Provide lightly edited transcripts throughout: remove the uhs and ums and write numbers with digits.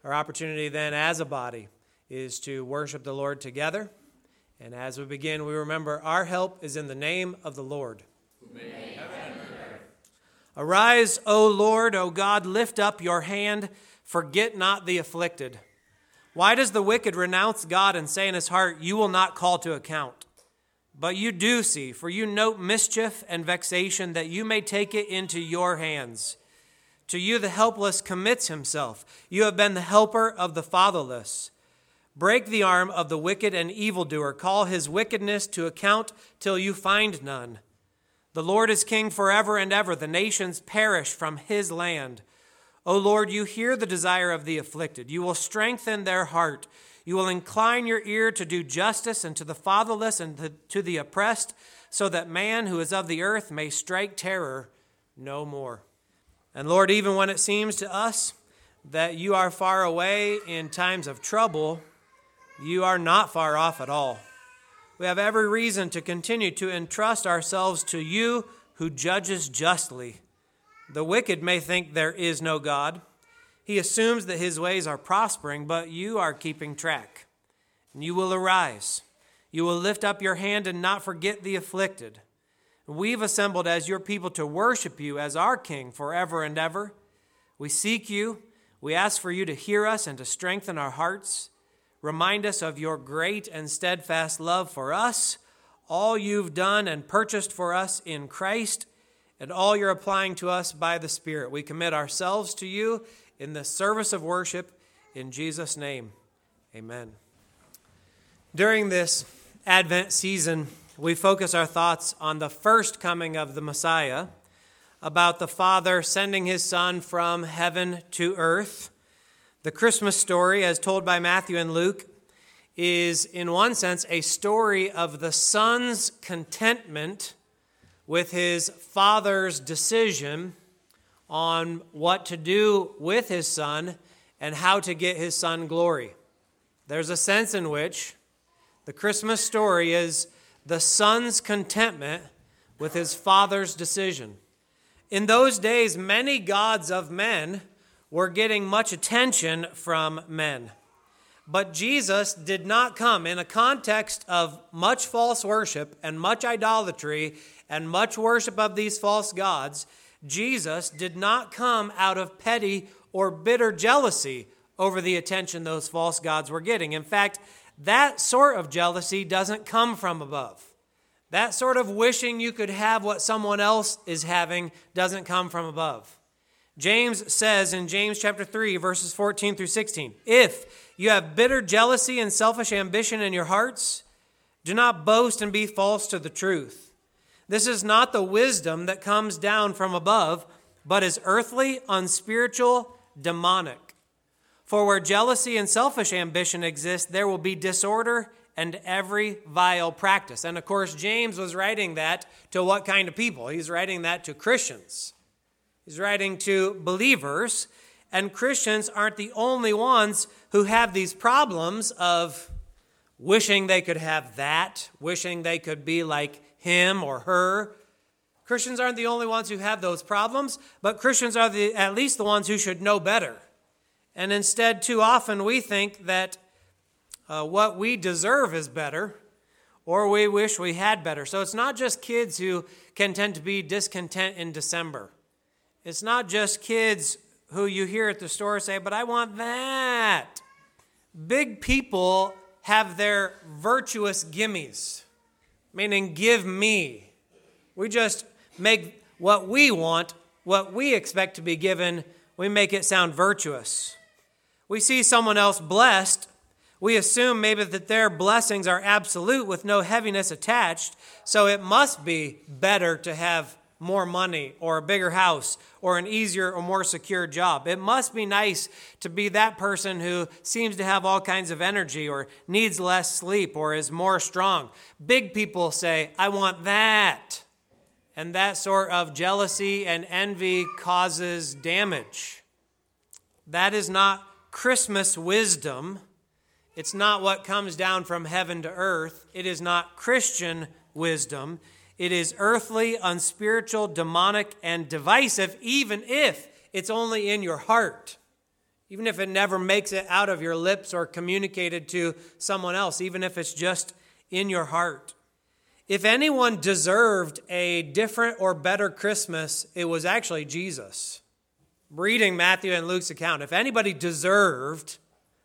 Our opportunity then as a body is to worship the Lord together. And as we begin, we remember our help is in the name of the Lord. Who made heaven and earth. Arise, O Lord, O God, lift up your hand, forget not the afflicted. Why does the wicked renounce God and say in his heart, you will not call to account? But you do see, for you note mischief and vexation, that you may take it into your hands. To you the helpless commits himself. You have been the helper of the fatherless. Break the arm of the wicked and evildoer. Call his wickedness to account till you find none. The Lord is king forever and ever. The nations perish from his land. O Lord, you hear the desire of the afflicted. You will strengthen their heart. You will incline your ear to do justice and to the fatherless and to the oppressed, so that man who is of the earth may strike terror no more. And Lord, even when it seems to us that you are far away in times of trouble, you are not far off at all. We have every reason to continue to entrust ourselves to you who judges justly. The wicked may think there is no God. He assumes that his ways are prospering, but you are keeping track. And you will arise. You will lift up your hand and not forget the afflicted. We've assembled as your people to worship you as our King forever and ever. We seek you. We ask for you to hear us and to strengthen our hearts. Remind us of your great and steadfast love for us, all you've done and purchased for us in Christ, and all you're applying to us by the Spirit. We commit ourselves to you in the service of worship in Jesus' name. Amen. During this Advent season, we focus our thoughts on the first coming of the Messiah, about the Father sending his Son from heaven to earth. The Christmas story, as told by Matthew and Luke, is in one sense a story of the Son's contentment with his Father's decision on what to do with his Son and how to get his Son glory. There's a sense in which the Christmas story is the Son's contentment with his Father's decision. In those days, many gods of men were getting much attention from men. But Jesus did not come in a context of much false worship and much idolatry and much worship of these false gods. Jesus did not come out of petty or bitter jealousy over the attention those false gods were getting. In fact, that sort of jealousy doesn't come from above. That sort of wishing you could have what someone else is having doesn't come from above. James says in James chapter 3, verses 14 through 16, if you have bitter jealousy and selfish ambition in your hearts, do not boast and be false to the truth. This is not the wisdom that comes down from above, but is earthly, unspiritual, demonic. For where jealousy and selfish ambition exist, there will be disorder and every vile practice. And of course, James was writing that to what kind of people? He's writing that to Christians. He's writing to believers, and Christians aren't the only ones who have these problems of wishing they could have that, wishing they could be like him or her. Christians aren't the only ones who have those problems, but Christians are at least the ones who should know better. And instead, too often we think that what we deserve is better, or we wish we had better. So it's not just kids who can tend to be discontent in December. It's not just kids who you hear at the store say, but I want that. Big people have their virtuous gimmies, meaning give me. We just make what we want, what we expect to be given, we make it sound virtuous. We see someone else blessed, we assume maybe that their blessings are absolute with no heaviness attached, so it must be better to have more money or a bigger house or an easier or more secure job. It must be nice to be that person who seems to have all kinds of energy or needs less sleep or is more strong. Big people say, I want that. And that sort of jealousy and envy causes damage. That is not Christmas wisdom. It's not what comes down from heaven to earth. It is not Christian wisdom. It is earthly, unspiritual, demonic, and divisive, even if it's only in your heart. even if it never makes it out of your lips or communicated to someone else, even if it's just in your heart. If anyone deserved a different or better Christmas, it was actually Jesus. Reading Matthew and Luke's account, if anybody deserved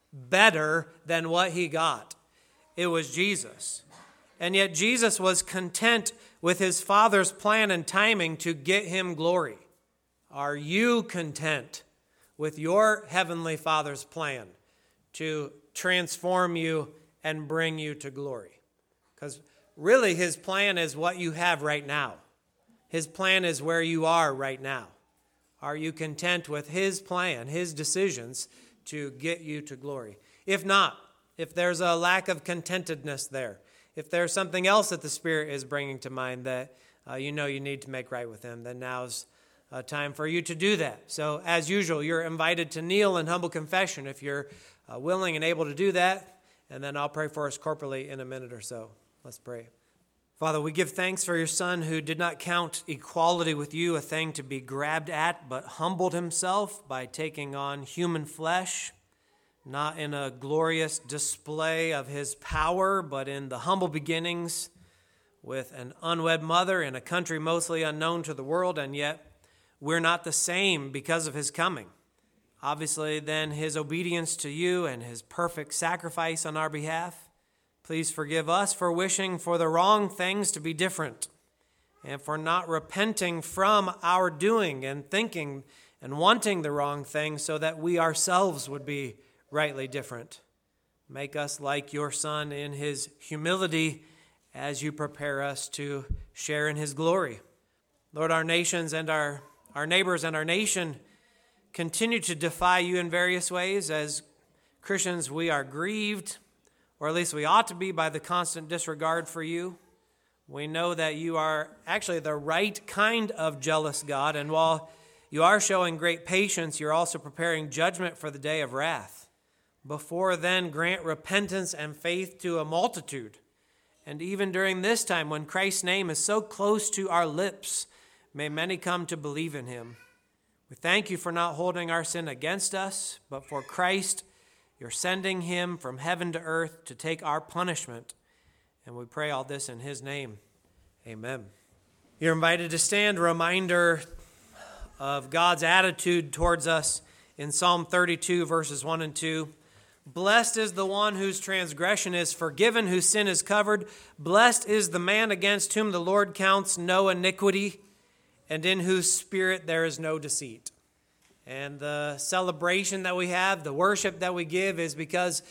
better than what he got, it was Jesus. And yet Jesus was content with his Father's plan and timing to get him glory. Are you content with your Heavenly Father's plan to transform you and bring you to glory? Because really his plan is what you have right now. His plan is where you are right now. Are you content with his plan, his decisions to get you to glory? If not, if there's a lack of contentedness there, if there's something else that the Spirit is bringing to mind that you know you need to make right with him, then now's time for you to do that. So as usual, you're invited to kneel in humble confession if you're willing and able to do that, and then I'll pray for us corporately in a minute or so. Let's pray. Father, we give thanks for your Son who did not count equality with you a thing to be grabbed at, but humbled himself by taking on human flesh, not in a glorious display of his power, but in the humble beginnings with an unwed mother in a country mostly unknown to the world, and yet we're not the same because of his coming. Obviously, then, his obedience to you and his perfect sacrifice on our behalf. Please forgive us for wishing for the wrong things to be different and for not repenting from our doing and thinking and wanting the wrong thing so that we ourselves would be rightly different. Make us like your Son in his humility as you prepare us to share in his glory. Lord, our nations and our neighbors and our nation continue to defy you in various ways. As Christians, we are grieved, or at least we ought to be, by the constant disregard for you. We know that you are actually the right kind of jealous God, and while you are showing great patience, you're also preparing judgment for the day of wrath. Before then, grant repentance and faith to a multitude. And even during this time, when Christ's name is so close to our lips, may many come to believe in him. We thank you for not holding our sin against us, but for Christ, you're sending him from heaven to earth to take our punishment. And we pray all this in his name. Amen. You're invited to stand, a reminder of God's attitude towards us in Psalm 32, verses 1 and 2. Blessed is the one whose transgression is forgiven, whose sin is covered. Blessed is the man against whom the Lord counts no iniquity, and in whose spirit there is no deceit. And the celebration that we have, the worship that we give, is because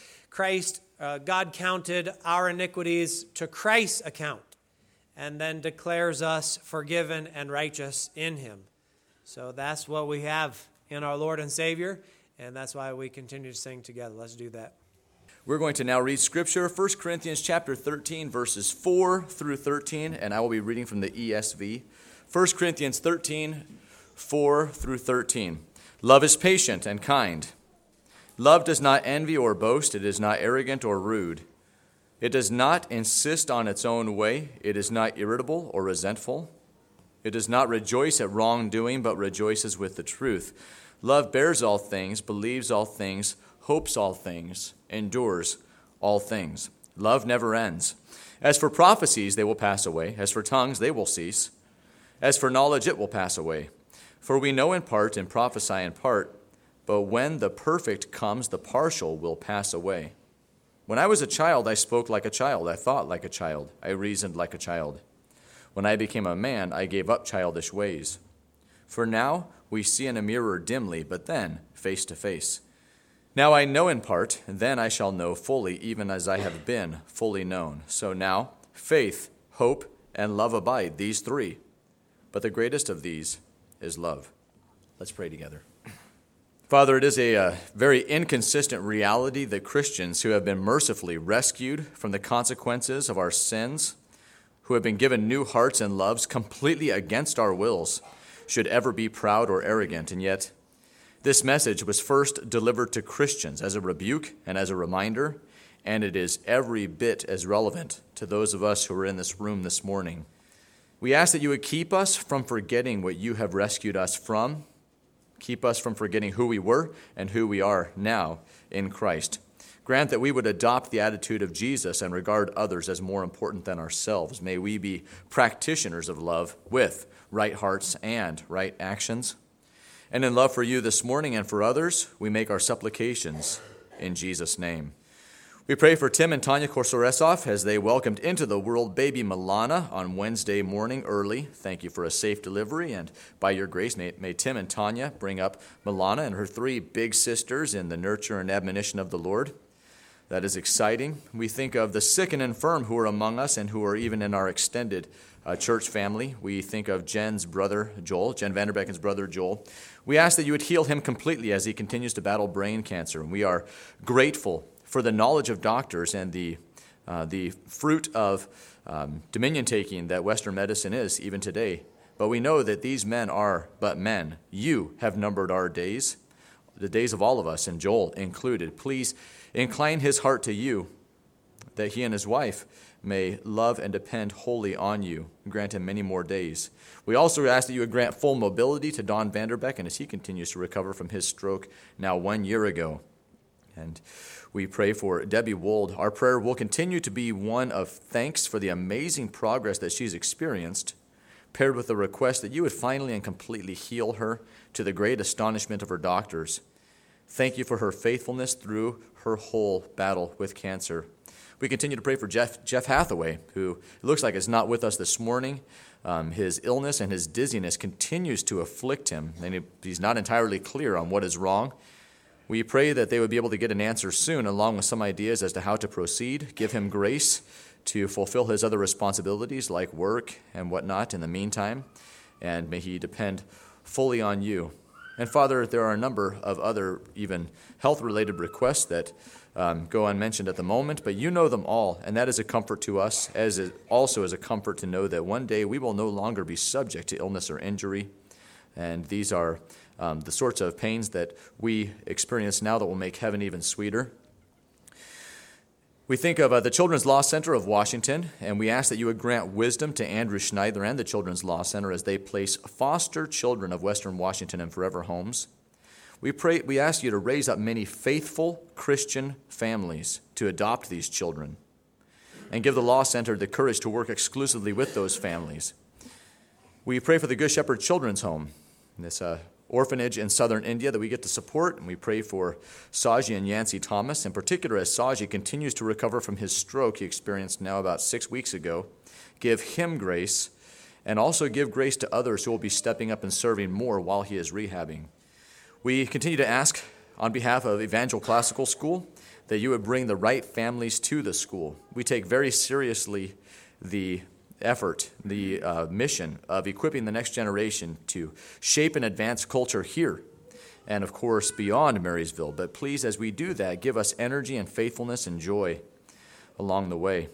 God counted our iniquities to Christ's account and then declares us forgiven and righteous in him. So that's what we have in our Lord and Savior, and that's why we continue to sing together. Let's do that. We're going to now read Scripture, 1 Corinthians chapter 13, verses 4 through 13, and I will be reading from the ESV. 1 Corinthians 13, 4 through 13. Love is patient and kind. Love does not envy or boast. It is not arrogant or rude. It does not insist on its own way. It is not irritable or resentful. It does not rejoice at wrongdoing, but rejoices with the truth. Love bears all things, believes all things, hopes all things, endures all things. Love never ends. As for prophecies, they will pass away. As for tongues, they will cease. As for knowledge, it will pass away. For we know in part and prophesy in part, but when the perfect comes, the partial will pass away. When I was a child, I spoke like a child. I thought like a child. I reasoned like a child. When I became a man, I gave up childish ways. For now we see in a mirror dimly, but then face to face. Now I know in part, then I shall know fully, even as I have been fully known. So now faith, hope, and love abide, these three. But the greatest of these is love. Let's pray together. Father, it is a very inconsistent reality that Christians who have been mercifully rescued from the consequences of our sins, who have been given new hearts and loves completely against our wills, should ever be proud or arrogant. And yet, this message was first delivered to Christians as a rebuke and as a reminder, and it is every bit as relevant to those of us who are in this room this morning. We ask that you would keep us from forgetting what you have rescued us from, Keep us from forgetting who we were and who we are now in Christ. Grant that we would adopt the attitude of Jesus and regard others as more important than ourselves. May we be practitioners of love with right hearts and right actions. And in love for you this morning and for others, we make our supplications in Jesus' name. We pray for Tim and Tanya Korsoresov as they welcomed into the world baby Milana on Wednesday morning early. Thank you for a safe delivery, and by your grace, may Tim and Tanya bring up Milana and her 3 big sisters in the nurture and admonition of the Lord. That is exciting. We think of the sick and infirm who are among us and who are even in our extended church family. We think of Jen's brother, Joel, Jen Vanderbecken's brother, Joel. We ask that you would heal him completely as he continues to battle brain cancer. And we are grateful for the knowledge of doctors and the fruit of dominion taking that Western medicine is even today. But we know that these men are but men. You have numbered our days, the days of all of us, and Joel included. Please incline his heart to you, that he and his wife may love and depend wholly on you. Grant him many more days. We also ask that you would grant full mobility to Don Vanderbecken as he continues to recover from his stroke now 1 year ago. And we pray for Debbie Wold. Our prayer will continue to be one of thanks for the amazing progress that she's experienced, paired with the request that you would finally and completely heal her to the great astonishment of her doctors. Thank you for her faithfulness through her whole battle with cancer. We continue to pray for Jeff Hathaway, who looks like is not with us this morning. His illness and his dizziness continues to afflict him, and he's not entirely clear on what is wrong. We pray that they would be able to get an answer soon, along with some ideas as to how to proceed. Give him grace to fulfill his other responsibilities like work and whatnot in the meantime, and may he depend fully on you. And Father, there are a number of other even health-related requests that go unmentioned at the moment, but you know them all, and that is a comfort to us, as it also is a comfort to know that one day we will no longer be subject to illness or injury. And these are the sorts of pains that we experience now that will make heaven even sweeter. We think of the Children's Law Center of Washington, and we ask that you would grant wisdom to Andrew Schneider and the Children's Law Center as they place foster children of Western Washington in forever homes. We ask you to raise up many faithful Christian families to adopt these children and give the Law Center the courage to work exclusively with those families. We pray for the Good Shepherd Children's Home, this orphanage in southern India that we get to support, and we pray for Saji and Yancy Thomas, in particular as Saji continues to recover from his stroke he experienced now about 6 weeks ago. Give him grace, and also give grace to others who will be stepping up and serving more while he is rehabbing. We continue to ask on behalf of Evangel Classical School that you would bring the right families to the school. We take very seriously the effort, the mission of equipping the next generation to shape and advance culture here and, of course, beyond Marysville. But please, as we do that, give us energy and faithfulness and joy along the way.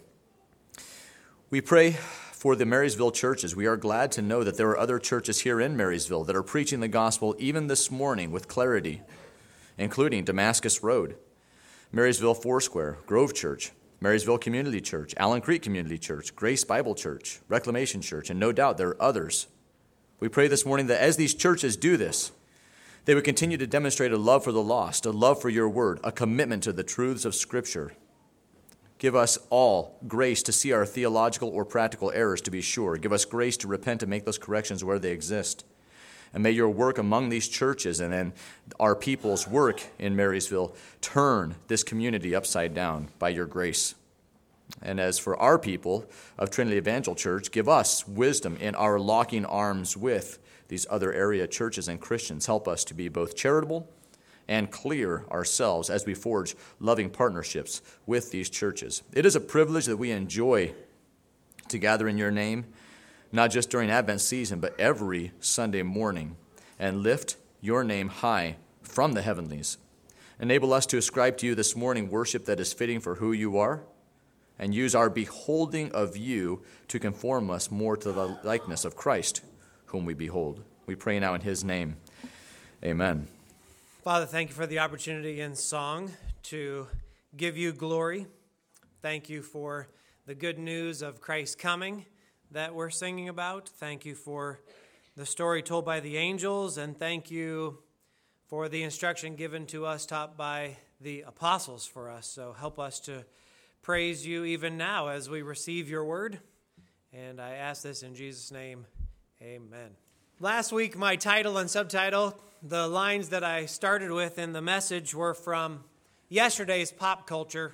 We pray for the Marysville churches. We are glad to know that there are other churches here in Marysville that are preaching the gospel even this morning with clarity, including Damascus Road, Marysville Foursquare, Grove Church, Marysville Community Church, Allen Creek Community Church, Grace Bible Church, Reclamation Church, and no doubt there are others. We pray this morning that as these churches do this, they would continue to demonstrate a love for the lost, a love for your word, a commitment to the truths of Scripture. Give us all grace to see our theological or practical errors, to be sure. Give us grace to repent and make those corrections where they exist. And may your work among these churches and then our people's work in Marysville turn this community upside down by your grace. And as for our people of Trinity Evangel Church, give us wisdom in our locking arms with these other area churches and Christians. Help us to be both charitable and clear ourselves as we forge loving partnerships with these churches. It is a privilege that we enjoy to gather in your name, not just during Advent season, but every Sunday morning, and lift your name high from the heavenlies. Enable us to ascribe to you this morning worship that is fitting for who you are, and use our beholding of you to conform us more to the likeness of Christ, whom we behold. We pray now in his name. Amen. Father, thank you for the opportunity in song to give you glory. Thank you for the good news of Christ's coming that we're singing about. Thank you for the story told by the angels, and thank you for the instruction given to us, taught by the apostles for us. So help us to praise you even now as we receive your word. And I ask this in Jesus' name, amen. Last week, my title and subtitle, the lines that I started with in the message, were from yesterday's pop culture,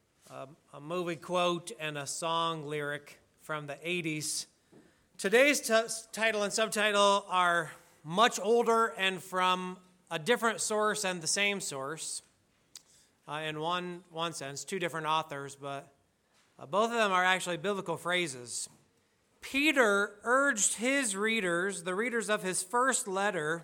a movie quote and a song lyric from the 80s. Today's title and subtitle are much older and from a different source and the same source. In one sense, two different authors, but both of them are actually biblical phrases. Peter urged his readers, the readers of his first letter,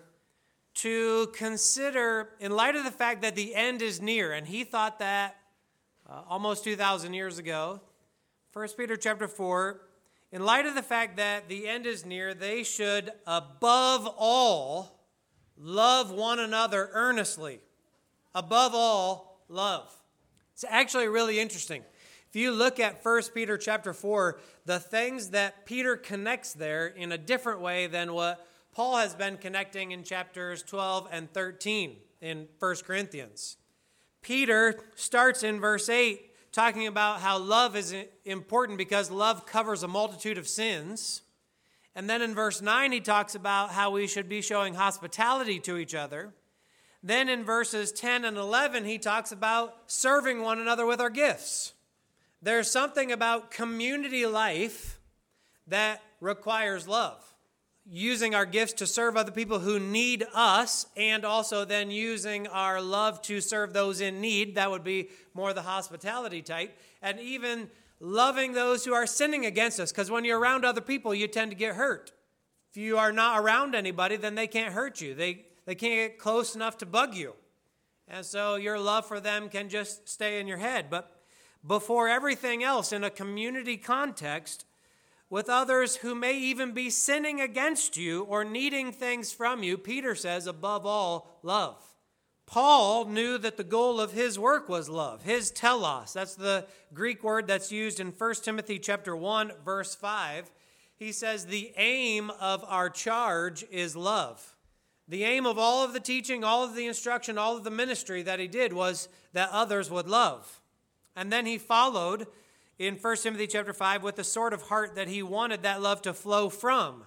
to consider, in light of the fact that the end is near, and he thought that almost 2,000 years ago, 1 Peter chapter 4, in light of the fact that the end is near, they should, above all, love one another earnestly. Above all, love. It's actually really interesting. If you look at 1 Peter chapter 4, the things that Peter connects there in a different way than what Paul has been connecting in chapters 12 and 13 in 1 Corinthians. Peter starts in verse 8 talking about how love is important because love covers a multitude of sins. And then in verse 9, he talks about how we should be showing hospitality to each other. Then in verses 10 and 11, he talks about serving one another with our gifts. There's something about community life that requires love. Using our gifts to serve other people who need us, and also then using our love to serve those in need. That would be more the hospitality type. And even loving those who are sinning against us, because when you're around other people, you tend to get hurt. If you are not around anybody, then they can't hurt you. They can't get close enough to bug you. And so your love for them can just stay in your head. But before everything else, in a community context, with others who may even be sinning against you or needing things from you, Peter says, above all, love. Paul knew that the goal of his work was love, his telos. That's the Greek word that's used in 1 Timothy chapter 1, verse 5. He says the aim of our charge is love. The aim of all of the teaching, all of the instruction, all of the ministry that he did was that others would love. And then he followed in 1 Timothy chapter 5 with the sort of heart that he wanted that love to flow from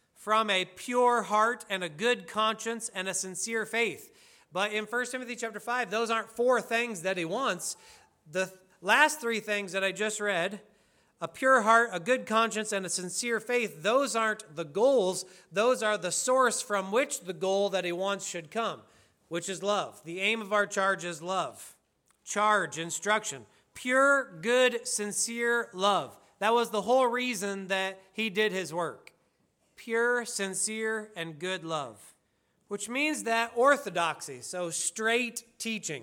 a pure heart and a good conscience and a sincere faith. But in 1 Timothy chapter 5, those aren't four things that he wants. The last three things that I just read, a pure heart, a good conscience, and a sincere faith, those aren't the goals. Those are the source from which the goal that he wants should come, which is love. The aim of our charge is love. Charge, instruction, pure, good, sincere love. That was the whole reason that he did his work. Pure, sincere, and good love. Which means that orthodoxy, so straight teaching,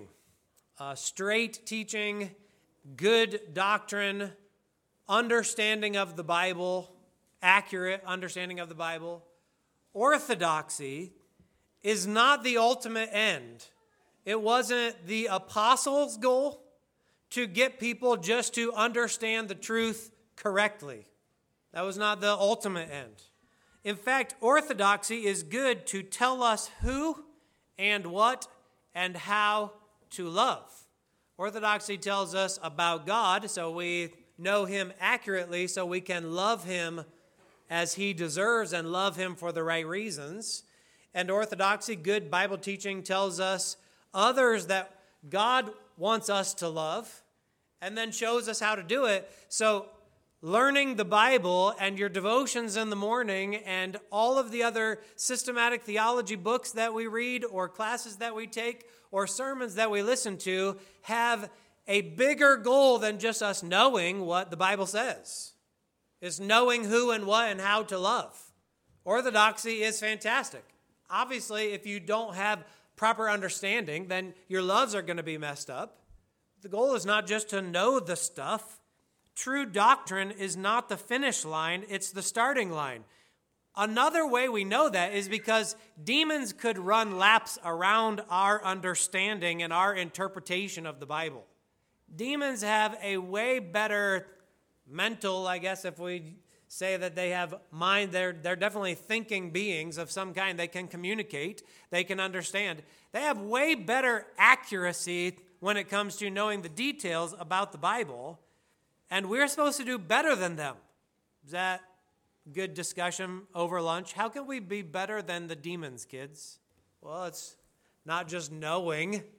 good doctrine, understanding of the Bible, accurate understanding of the Bible. Orthodoxy is not the ultimate end. It wasn't the apostles' goal to get people just to understand the truth correctly. That was not the ultimate end. In fact, orthodoxy is good to tell us who and what and how to love. Orthodoxy tells us about God, so we know him accurately, so we can love him as he deserves and love him for the right reasons. And orthodoxy, good Bible teaching, tells us others that God wants us to love and then shows us how to do it. So learning the Bible and your devotions in the morning and all of the other systematic theology books that we read or classes that we take or sermons that we listen to have a bigger goal than just us knowing what the Bible says. It's knowing who and what and how to love. Orthodoxy is fantastic. Obviously, if you don't have proper understanding, then your loves are going to be messed up. The goal is not just to know the stuff. True doctrine is not the finish line, it's the starting line. Another way we know that is because demons could run laps around our understanding and our interpretation of the Bible. Demons have a way better mental, I guess if we say that they have mind. They're definitely thinking beings of some kind. They can communicate. They can understand. They have way better accuracy when it comes to knowing the details about the Bible. And we're supposed to do better than them. Is that good discussion over lunch? How can we be better than the demons, kids? Well, it's not just knowing. It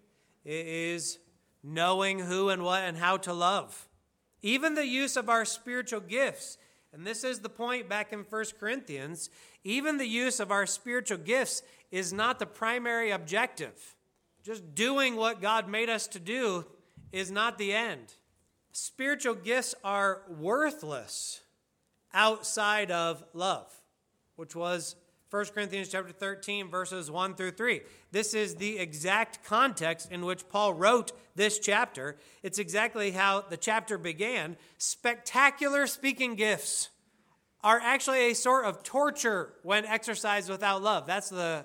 is knowing who and what and how to love. Even the use of our spiritual gifts. And this is the point back in 1 Corinthians. Even the use of our spiritual gifts is not the primary objective. Just doing what God made us to do is not the end. Spiritual gifts are worthless outside of love, which was 1 Corinthians chapter 13, verses 1 through 3. This is the exact context in which Paul wrote this chapter. It's exactly how the chapter began. Spectacular speaking gifts are actually a sort of torture when exercised without love. That's the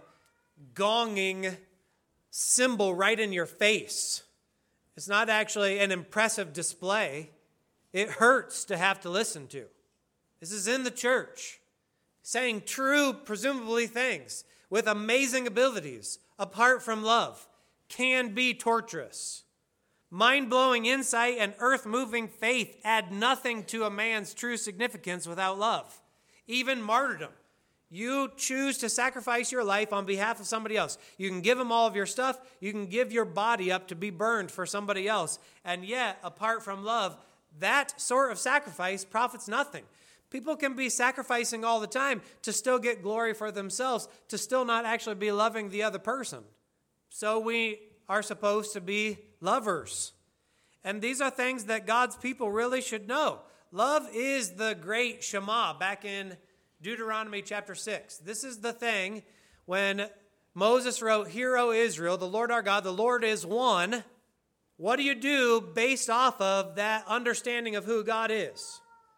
gonging symbol right in your face. It's not actually an impressive display. It hurts to have to listen to. This is in the church, saying true, presumably things with amazing abilities apart from love can be torturous. Mind-blowing insight and earth-moving faith add nothing to a man's true significance without love. Even martyrdom. You choose to sacrifice your life on behalf of somebody else. You can give them all of your stuff. You can give your body up to be burned for somebody else. And yet, apart from love, that sort of sacrifice profits nothing. People can be sacrificing all the time to still get glory for themselves, to still not actually be loving the other person. So we are supposed to be lovers. And these are things that God's people really should know. Love is the great Shema back in Deuteronomy chapter 6. This is the thing when Moses wrote, "Hear, O Israel, the Lord our God, the Lord is one." What do you do based off of that understanding of who God is?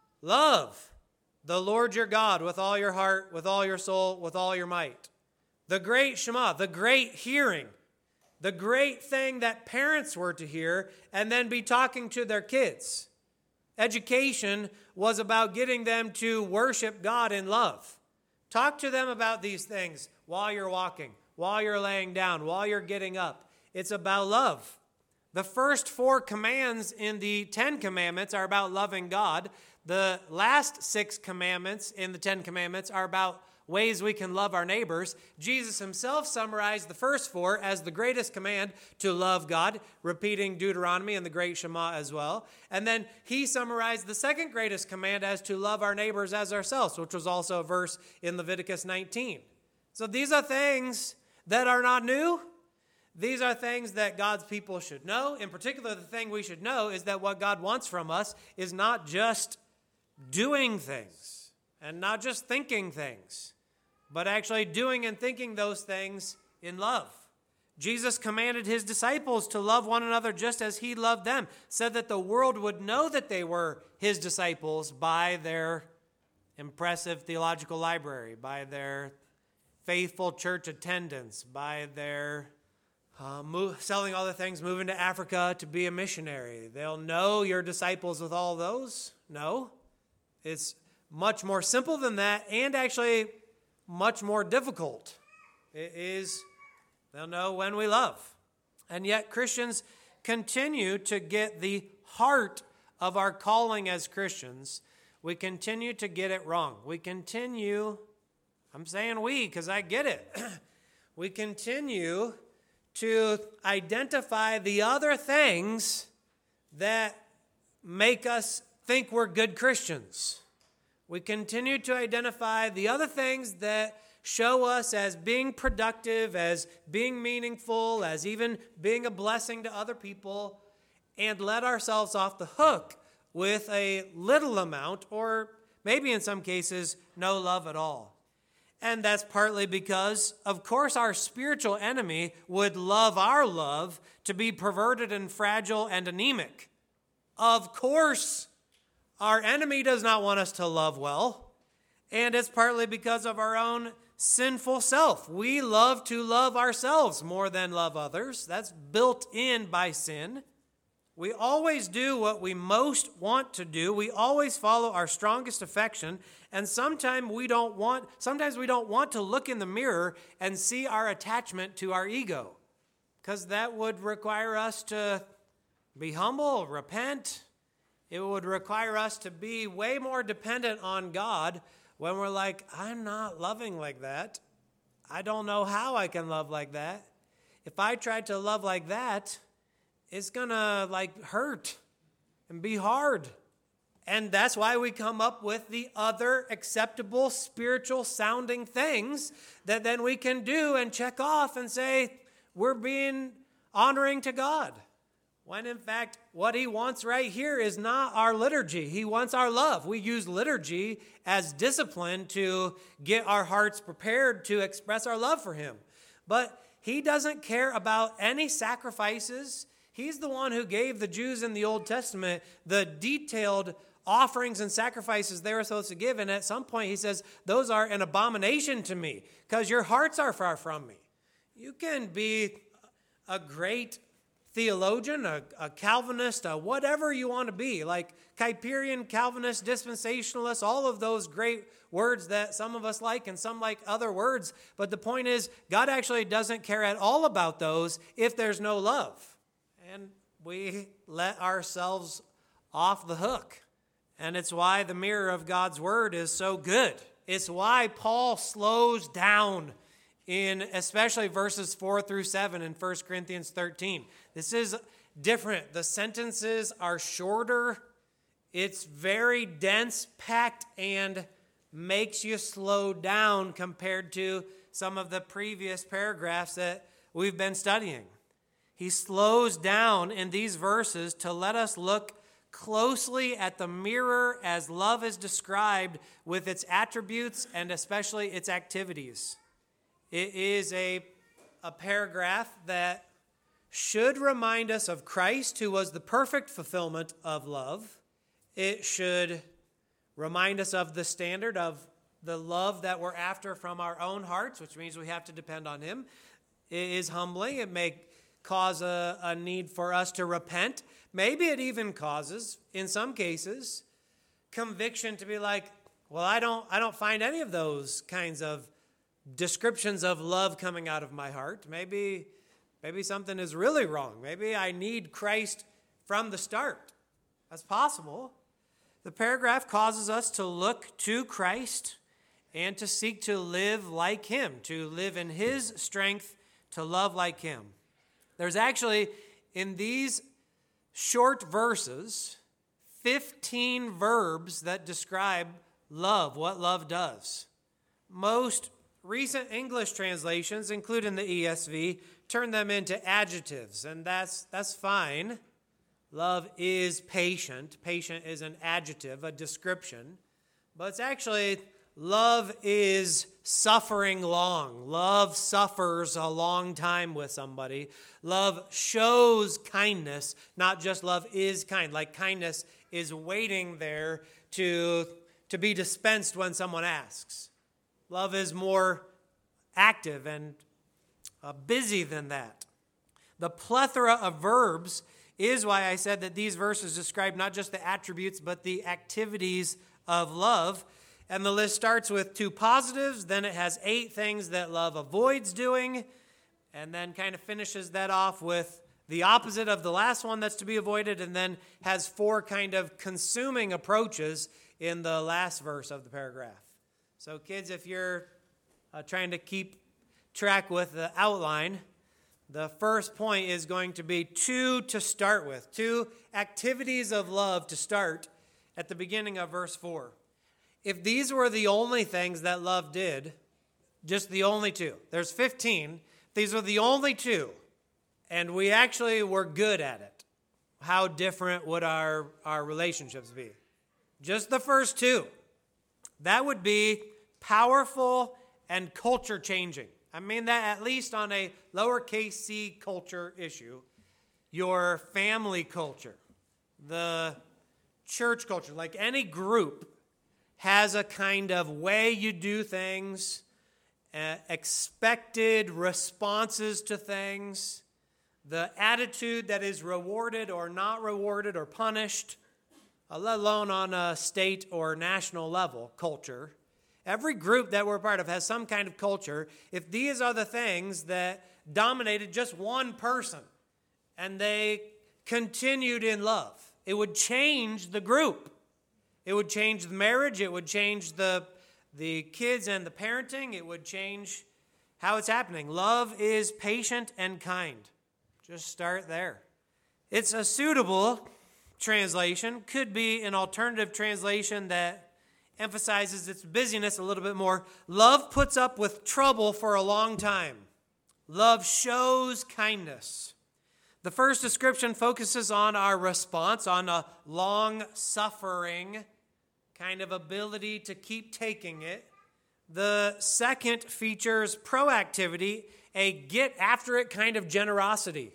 Love the Lord your God with all your heart, with all your soul, with all your might. The great Shema, the great hearing, the great thing that parents were to hear and then be talking to their kids. Education was about getting them to worship God in love. Talk to them about these things while you're walking, while you're laying down, while you're getting up. It's about love. The first 4 commands in the 10 Commandments are about loving God. The last 6 commandments in the 10 Commandments are about ways we can love our neighbors. Jesus himself summarized the first 4 as the greatest command to love God, repeating Deuteronomy and the great Shema as well. And then he summarized the second greatest command as to love our neighbors as ourselves, which was also a verse in Leviticus 19. So these are things that are not new. These are things that God's people should know. In particular, the thing we should know is that what God wants from us is not just doing things and not just thinking things, but actually doing and thinking those things in love. Jesus commanded his disciples to love one another just as he loved them, said that the world would know that they were his disciples by their impressive theological library, by their faithful church attendance, by their selling all the things, moving to Africa to be a missionary. They'll know you're disciples with all those. No, it's much more simple than that, and actually much more difficult. It is, they'll know when we love. And yet Christians continue to get the heart of our calling as Christians. We continue to get it wrong. I'm saying we because I get it. We continue to identify the other things that make us think we're good Christians. We continue to identify the other things that show us as being productive, as being meaningful, as even being a blessing to other people, and let ourselves off the hook with a little amount, or maybe in some cases, no love at all. And that's partly because, of course, our spiritual enemy would love our love to be perverted and fragile and anemic. Of course, our enemy does not want us to love well, and it's partly because of our own sinful self. We love to love ourselves more than love others. That's built in by sin. We always do what we most want to do. We always follow our strongest affection. And sometimes we don't want to look in the mirror and see our attachment to our ego, because that would require us to be humble, repent. It would require us to be way more dependent on God when we're like, I'm not loving like that. I don't know how I can love like that. If I try to love like that, it's going to hurt and be hard. And that's why we come up with the other acceptable spiritual sounding things that then we can do and check off and say, we're being honoring to God. When in fact, what he wants right here is not our liturgy. He wants our love. We use liturgy as discipline to get our hearts prepared to express our love for him. But he doesn't care about any sacrifices. He's the one who gave the Jews in the Old Testament the detailed offerings and sacrifices they were supposed to give. And at some point he says, those are an abomination to me because your hearts are far from me. You can be a great theologian, a Calvinist, whatever you want to be, like Kuyperian, Calvinist, dispensationalist, all of those great words that some of us like and some like other words. But the point is, God actually doesn't care at all about those if there's no love. And we let ourselves off the hook. And it's why the mirror of God's word is so good. It's why Paul slows down in especially verses 4 through 7 in 1 Corinthians 13. This is different. The sentences are shorter. It's very dense, packed, and makes you slow down compared to some of the previous paragraphs that we've been studying. He slows down in these verses to let us look closely at the mirror as love is described with its attributes and especially its activities. It is a paragraph that should remind us of Christ, who was the perfect fulfillment of love. It should remind us of the standard of the love that we're after from our own hearts, which means we have to depend on him. It is humbling. It may cause a need for us to repent. Maybe it even causes, in some cases, conviction to be like, well, I don't find any of those kinds of descriptions of love coming out of my heart. Maybe something is really wrong. Maybe I need Christ from the start. That's possible. The paragraph causes us to look to Christ and to seek to live like him, to live in his strength, to love like him. There's actually, in these short verses, 15 verbs that describe love, what love does. Most recent English translations, including the ESV, turn them into adjectives, and that's fine. Love is patient. Patient is an adjective, a description. But it's actually, love is suffering long. Love suffers a long time with somebody. Love shows kindness, not just love is kind. Like kindness is waiting there to be dispensed when someone asks. Love is more active and busy than that. The plethora of verbs is why I said that these verses describe not just the attributes, but the activities of love. And the list starts with 2 positives, then it has 8 things that love avoids doing, and then kind of finishes that off with the opposite of the last one that's to be avoided, and then has 4 kind of consuming approaches in the last verse of the paragraph. So kids, if you're trying to keep track with the outline, the first point is going to be 2 to start with. 2 activities of love to start at the beginning of verse 4. If these were the only things that love did, just the only 2, there's 15, these were the only 2, and we actually were good at it, how different would our relationships be? Just the first 2. That would be powerful and culture changing. I mean that at least on a lowercase c culture issue. Your family culture, the church culture, like any group has a kind of way you do things, expected responses to things the attitude that is rewarded or not rewarded or punished, let alone on a state or national level culture. Every group that we're part of has some kind of culture. If these are the things that dominated just one person and they continued in love, it would change the group. It would change the marriage. It would change the kids and the parenting. It would change how it's happening. Love is patient and kind. Just start there. It's a suitable translation. Could be an alternative translation that emphasizes its busyness a little bit more. Love puts up with trouble for a long time. Love shows kindness. The first description focuses on our response, on a long-suffering kind of ability to keep taking it. The second features proactivity, a get-after-it kind of generosity.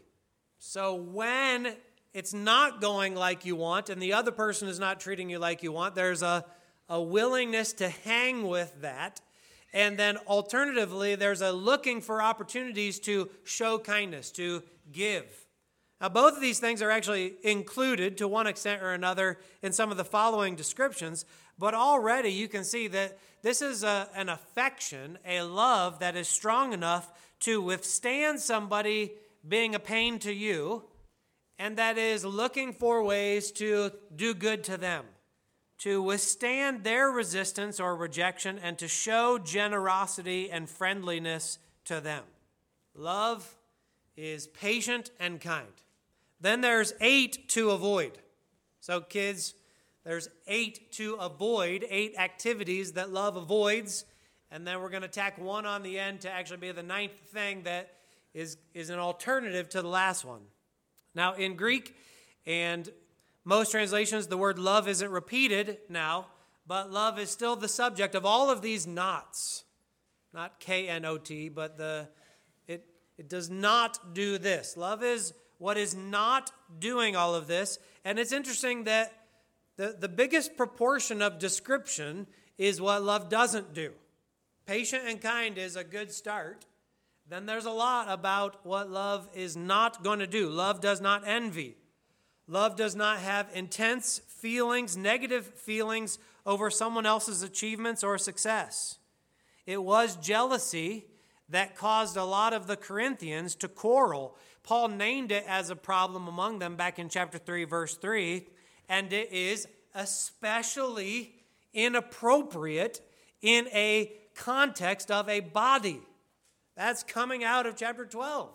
So when it's not going like you want and the other person is not treating you like you want, there's a willingness to hang with that. And then alternatively, there's a looking for opportunities to show kindness, to give. Now, both of these things are actually included to one extent or another in some of the following descriptions, but already you can see that this is an affection, a love that is strong enough to withstand somebody being a pain to you, and that is looking for ways to do good to them, to withstand their resistance or rejection, and to show generosity and friendliness to them. Love is patient and kind. Then there's 8 to avoid. So kids, there's 8 to avoid, 8 activities that love avoids, and then we're going to tack one on the end to actually be the 9th thing that is an alternative to the last one. Now, in Greek and most translations, the word love isn't repeated now, but love is still the subject of all of these nots. Not K-N-O-T, but it does not do this. Love is what is not doing all of this. And it's interesting that the biggest proportion of description is what love doesn't do. Patient and kind is a good start. Then there's a lot about what love is not going to do. Love does not envy. Love does not have intense feelings, negative feelings over someone else's achievements or success. It was jealousy that caused a lot of the Corinthians to quarrel. Paul named it as a problem among them back in chapter 3, verse 3, and it is especially inappropriate in a context of a body. That's coming out of chapter 12.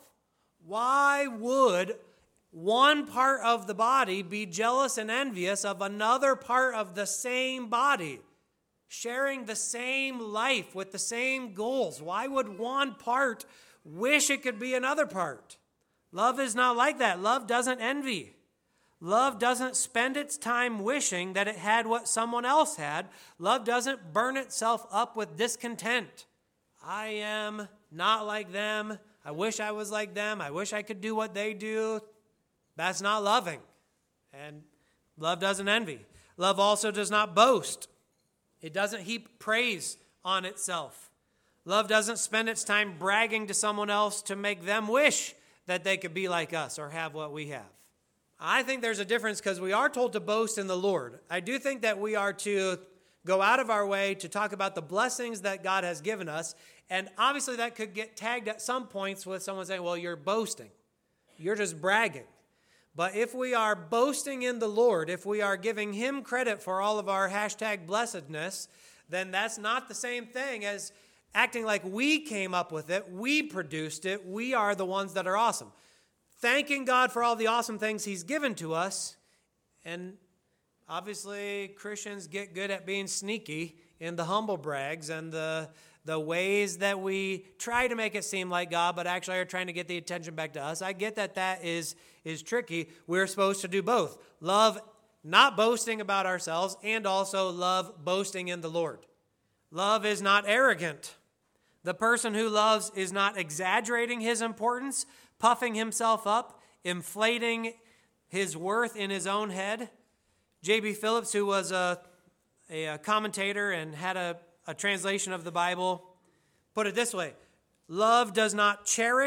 Why would one part of the body be jealous and envious of another part of the same body, sharing the same life with the same goals? Why would one part wish it could be another part? Love is not like that. Love doesn't envy. Love doesn't spend its time wishing that it had what someone else had. Love doesn't burn itself up with discontent. I am not like them. I wish I was like them. I wish I could do what they do. That's not loving. And love doesn't envy. Love also does not boast. It doesn't heap praise on itself. Love doesn't spend its time bragging to someone else to make them wish that they could be like us or have what we have. I think there's a difference because we are told to boast in the Lord. I do think that we are to go out of our way to talk about the blessings that God has given us. And obviously that could get tagged at some points with someone saying, well, you're boasting. You're just bragging. But if we are boasting in the Lord, if we are giving Him credit for all of our #blessedness, then that's not the same thing as acting like we came up with it, we produced it, we are the ones that are awesome. Thanking God for all the awesome things He's given to us. And obviously Christians get good at being sneaky in the humble brags and the ways that we try to make it seem like God, but actually are trying to get the attention back to us. I get that is tricky. We're supposed to do both. Love not boasting about ourselves and also love boasting in the Lord. Love is not arrogant. The person who loves is not exaggerating his importance, puffing himself up, inflating his worth in his own head. J.B. Phillips, who was a commentator and had a translation of the Bible, put it this way: love does not cherish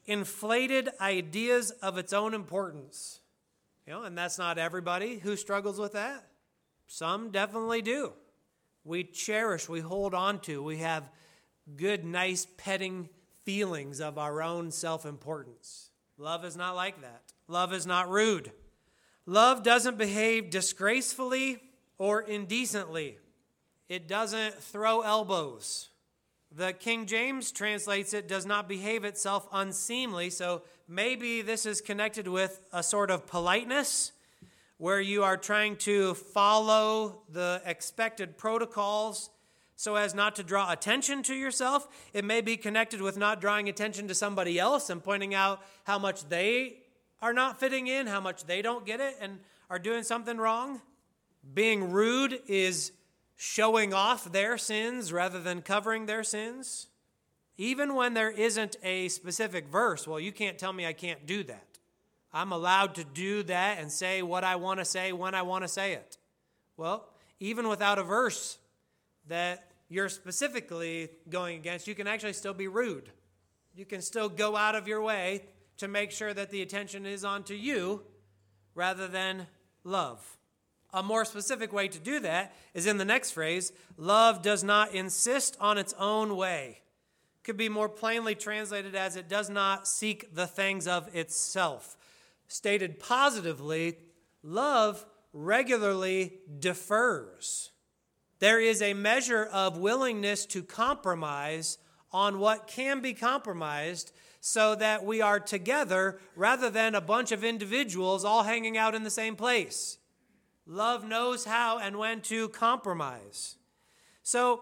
inflated ideas of its own importance. And that's not everybody who struggles with that. Some definitely do. We cherish, we hold on to, we have good, nice, petting feelings of our own self-importance. Love is not like that. Love is not rude. Love doesn't behave disgracefully or indecently. It doesn't throw elbows. The King James translates it, does not behave itself unseemly. So maybe this is connected with a sort of politeness where you are trying to follow the expected protocols so as not to draw attention to yourself. It may be connected with not drawing attention to somebody else and pointing out how much they are not fitting in, how much they don't get it and are doing something wrong. Being rude is showing off their sins rather than covering their sins. Even when there isn't a specific verse, well, you can't tell me I can't do that. I'm allowed to do that and say what I want to say when I want to say it. Well, even without a verse that you're specifically going against, you can actually still be rude. You can still go out of your way to make sure that the attention is onto you rather than love. A more specific way to do that is in the next phrase, love does not insist on its own way. Could be more plainly translated as it does not seek the things of itself. Stated positively, love regularly defers. There is a measure of willingness to compromise on what can be compromised so that we are together rather than a bunch of individuals all hanging out in the same place. Love knows how and when to compromise. So,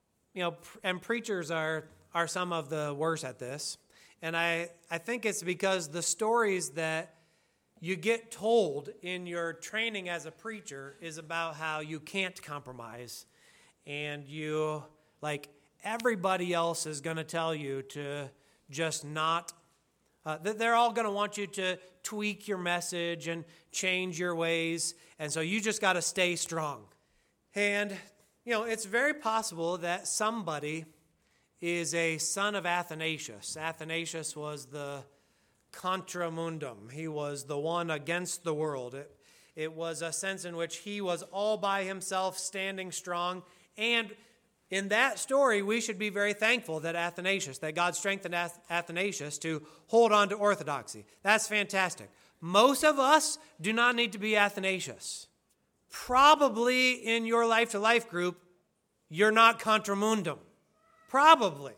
and preachers are some of the worst at this. And I think it's because the stories that you get told in your training as a preacher is about how you can't compromise. And everybody else is going to tell you to just not. They're all going to want you to tweak your message and change your ways. And so you just got to stay strong. And, it's very possible that somebody is a son of Athanasius. Athanasius was the contra mundum. He was the one against the world. It was a sense in which he was all by himself, standing strong. And in that story, we should be very thankful that God strengthened Athanasius to hold on to orthodoxy. That's fantastic. Most of us do not need to be Athanasius. Probably in your life-to-life group, you're not contra mundum. Probably.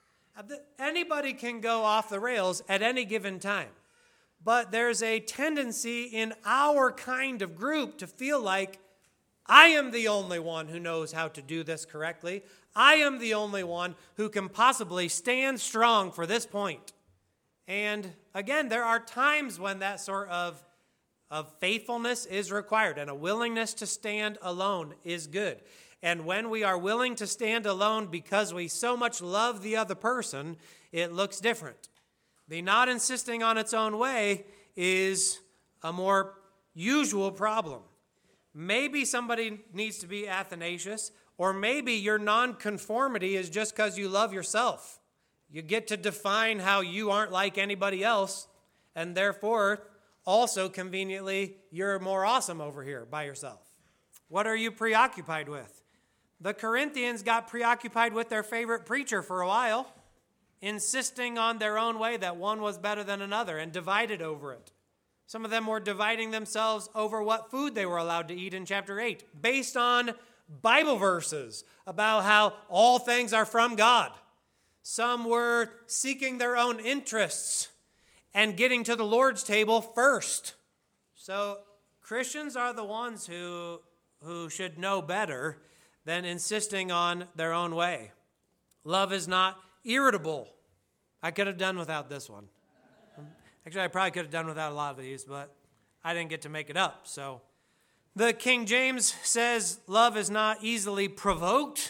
Anybody can go off the rails at any given time. But there's a tendency in our kind of group to feel like I am the only one who knows how to do this correctly. I am the only one who can possibly stand strong for this point. And again, there are times when that sort of faithfulness is required and a willingness to stand alone is good. And when we are willing to stand alone because we so much love the other person, it looks different. The not insisting on its own way is a more usual problem. Maybe somebody needs to be Athanasius, or maybe your nonconformity is just because you love yourself. You get to define how you aren't like anybody else, and therefore, also conveniently, you're more awesome over here by yourself. What are you preoccupied with? The Corinthians got preoccupied with their favorite preacher for a while, insisting on their own way that one was better than another and divided over it. Some of them were dividing themselves over what food they were allowed to eat in chapter 8, based on Bible verses about how all things are from God. Some were seeking their own interests and getting to the Lord's table first. So Christians are the ones who should know better than insisting on their own way. Love is not irritable. I could have done without this one. Actually, I probably could have done without a lot of these, but I didn't get to make it up. So the King James says love is not easily provoked.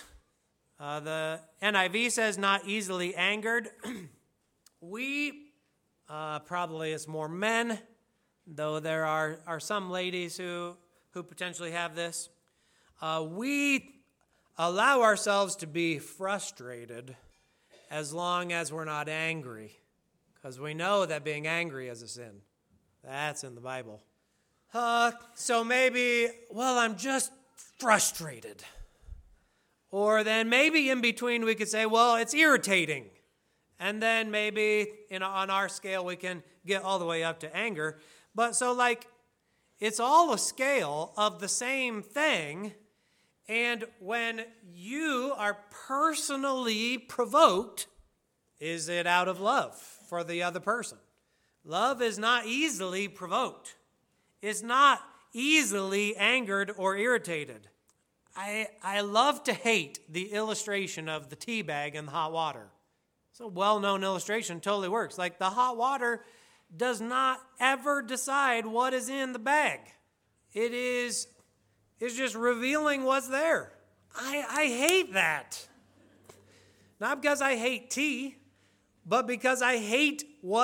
The NIV says not easily angered. We, probably it's more men, though there are some ladies who potentially have this. We allow ourselves to be frustrated as long as we're not angry. Because we know that being angry is a sin. That's in the Bible. So maybe, I'm just frustrated. Or then maybe in between we could say, it's irritating. And then maybe on our scale we can get all the way up to anger. But so it's all a scale of the same thing. And when you are personally provoked, is it out of love for the other person? Love is not easily provoked. It's not easily angered or irritated. I love to hate the illustration of the tea bag and the hot water. It's a well-known illustration, totally works. Like the hot water does not ever decide what is in the bag. It's just revealing what's there. I hate that. Not because I hate tea, but because I hate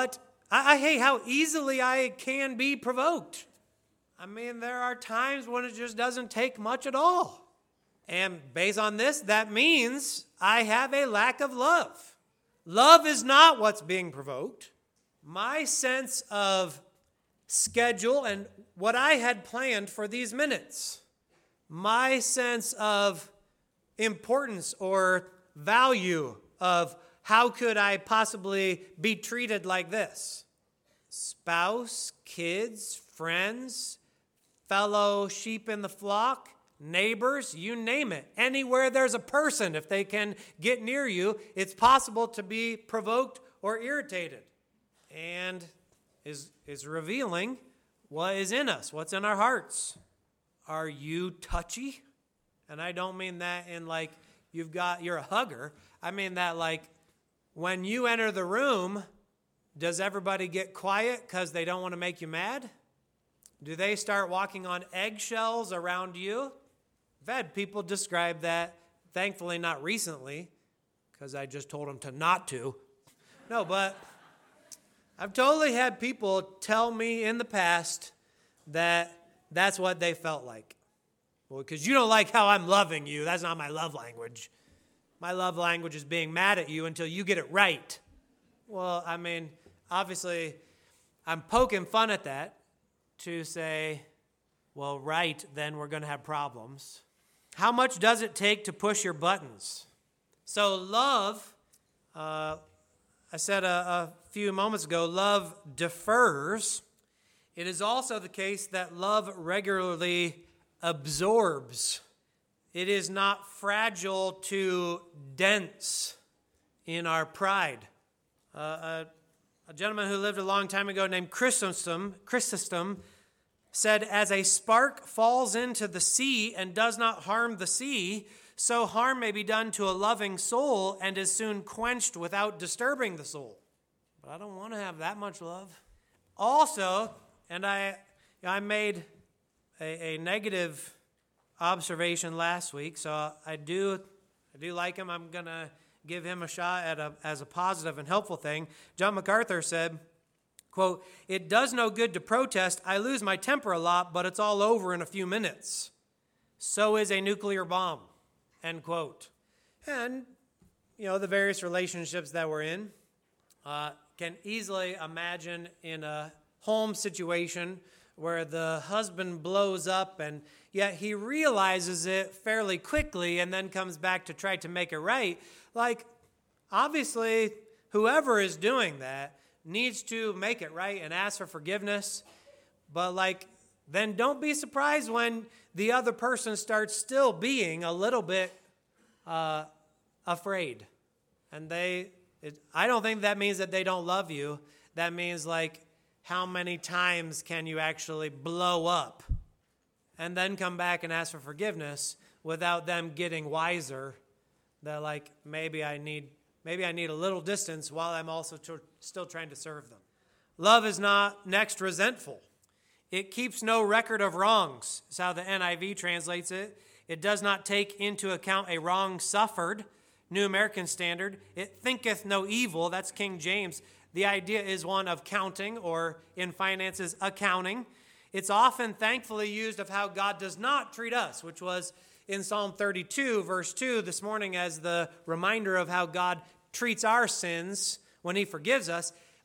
I hate how easily I can be provoked. I mean, there are times when it just doesn't take much at all. And based on this, that means I have a lack of love. Love is not what's being provoked. My sense of schedule and what I had planned for these minutes, my sense of importance or value of how could I possibly be treated like this? Spouse, kids, friends, fellow sheep in the flock, neighbors, you name it. Anywhere there's a person, if they can get near you, it's possible to be provoked or irritated. And is revealing what is in us, what's in our hearts. Are you touchy? And I don't mean that in you're a hugger. I mean that when you enter the room, does everybody get quiet because they don't want to make you mad? Do they start walking on eggshells around you? I've had people describe that, thankfully not recently, because I just told them to not to. No, but I've totally had people tell me in the past that that's what they felt like. Well, because you don't like how I'm loving you. That's not my love language. My love language is being mad at you until you get it right. Well, I mean, obviously, I'm poking fun at that to say, well, right, then we're going to have problems. How much does it take to push your buttons? So love, I said a few moments ago, love defers. It is also the case that love regularly absorbs. It is not fragile to dents in our pride. A gentleman who lived a long time ago named Chrysostom said, as a spark falls into the sea and does not harm the sea, so harm may be done to a loving soul and is soon quenched without disturbing the soul. But I don't want to have that much love. Also, and I made a negative observation last week, so I do like him. I'm going to give him a shot as a positive and helpful thing. John MacArthur said, quote, "It does no good to protest. I lose my temper a lot, but it's all over in a few minutes. So is a nuclear bomb," end quote. And, the various relationships that we're in can easily imagine in a home situation where the husband blows up and yet he realizes it fairly quickly and then comes back to try to make it right. Obviously, whoever is doing that needs to make it right and ask for forgiveness. But then don't be surprised when the other person starts still being a little bit afraid. And I don't think that means that they don't love you. That means how many times can you actually blow up and then come back and ask for forgiveness without them getting wiser that maybe I need a little distance while I'm also still trying to serve them. Love is not next resentful. It keeps no record of wrongs, is how the NIV translates it. It does not take into account a wrong suffered, New American Standard. It thinketh no evil, that's King James. The idea is one of counting, or in finances, accounting. It's often thankfully used of how God does not treat us, which was in Psalm 32, verse 2, this morning as the reminder of how God treats our sins when he forgives us.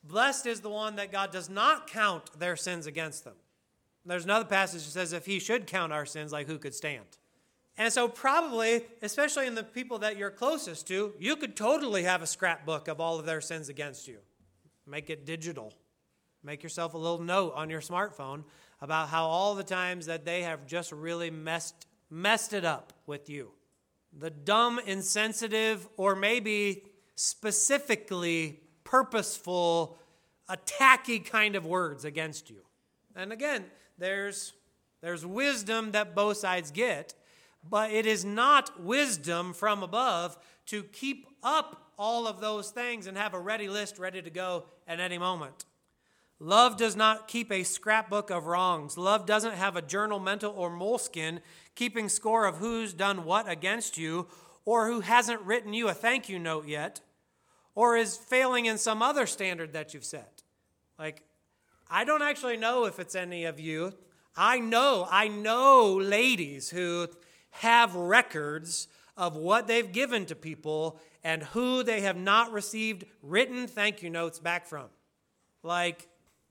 Blessed is the one that God does not count their sins against them. There's another passage that says if he should count our sins, like who could stand? And so probably, especially in the people that you're closest to, you could totally have a scrapbook of all of their sins against you. Make it digital. Make yourself a little note on your smartphone about how all the times that they have just really messed it up with you. The dumb, insensitive, or maybe specifically purposeful, attacky kind of words against you. And again, there's wisdom that both sides get, but it is not wisdom from above to keep up all of those things and have a ready list ready to go at any moment. Love does not keep a scrapbook of wrongs. Love doesn't have a journal, mental, or moleskin keeping score of who's done what against you, or who hasn't written you a thank you note yet, or is failing in some other standard that you've set. Like, I don't actually know if it's any of you. I know ladies who have records of what they've given to people and who they have not received written thank you notes back from. Like,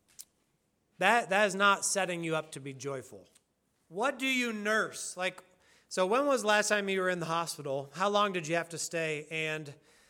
that is not setting you up to be joyful. What do you nurse? Like, so when was the last time you were in the hospital? How long did you have to stay? And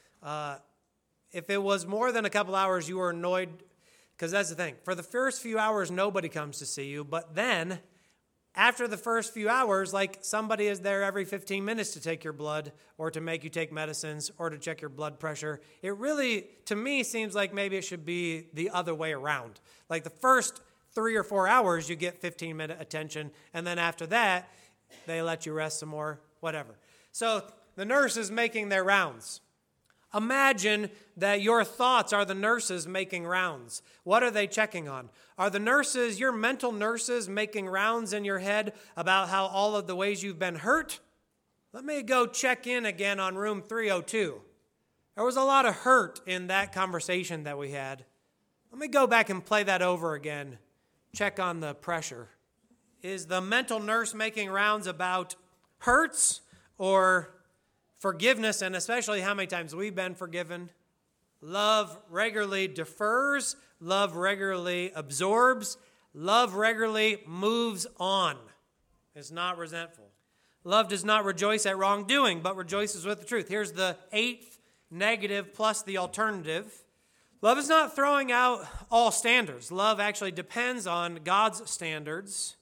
if it was more than a couple hours, you were annoyed. Because that's the thing. For the first few hours, nobody comes to see you. But then, after the first few hours, like somebody is there every 15 minutes to take your blood or to make you take medicines or to check your blood pressure. It really, to me, seems like maybe it should be the other way around. Like the first 3 or 4 hours, you get 15-minute attention. And then after that, they let you rest some more, whatever. So the nurse is making their rounds. Imagine that your thoughts are the nurses making rounds. What are they checking on? Are the nurses, your mental nurses, making rounds in your head about how all of the ways you've been hurt? Let me go check in again on room 302. There was a lot of hurt in that conversation that we had. Let me go back and play that over again. Check on the pressure. Is the mental nurse making rounds about hurts or forgiveness, and especially how many times we've been forgiven? Love regularly defers. Love regularly absorbs. Love regularly moves on. It's not resentful. Love does not rejoice at wrongdoing, but rejoices with the truth. Here's the 8th negative plus the alternative. Love is not throwing out all standards. Love actually depends on God's standards,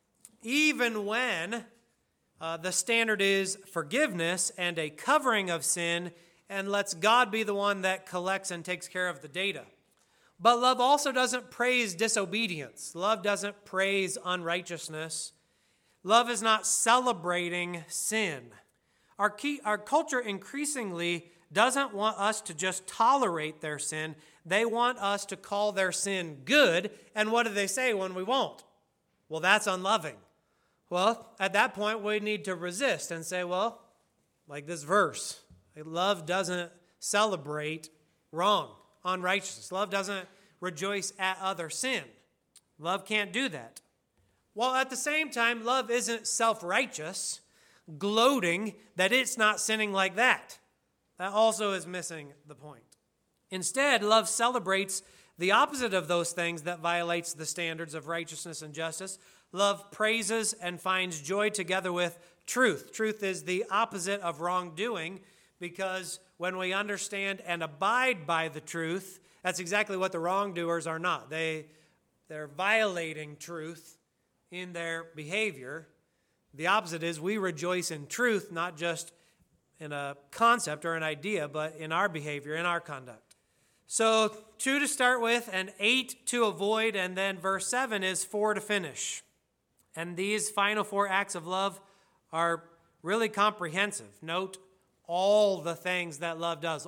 even when the standard is forgiveness and a covering of sin, and lets God be the one that collects and takes care of the data. But love also doesn't praise disobedience. Love doesn't praise unrighteousness. Love is not celebrating sin. Our culture increasingly doesn't want us to just tolerate their sin. They want us to call their sin good. And what do they say when we won't? Well, that's unloving. Well, at that point, we need to resist and say, well, like this verse, love doesn't celebrate wrong, unrighteousness. Love doesn't rejoice at other sin. Love can't do that. While at the same time, love isn't self-righteous, gloating that it's not sinning like that. That also is missing the point. Instead, love celebrates the opposite of those things that violates the standards of righteousness and justice. Love praises and finds joy together with truth. Truth is the opposite of wrongdoing, because when we understand and abide by the truth, that's exactly what the wrongdoers are not. They're violating truth in their behavior. The opposite is we rejoice in truth, not just in a concept or an idea, but in our behavior, in our conduct. So 2 to start with and 8 to avoid, and then verse 7 is 4 to finish. And these final 4 acts of love are really comprehensive. Note all the things that love does.